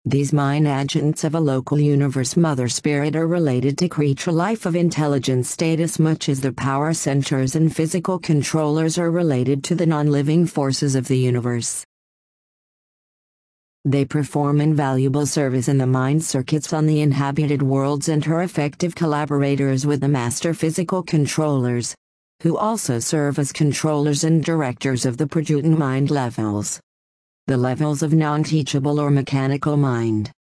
These mind agents of a local universe mother spirit are related to creature life of intelligence status much as the power centers and physical controllers are related to the non-living forces of the universe. They perform invaluable service in the mind circuits on the inhabited worlds and are effective collaborators with the master physical controllers, who also serve as controllers and directors of the Prajutan mind levels. The levels of non-teachable or mechanical mind.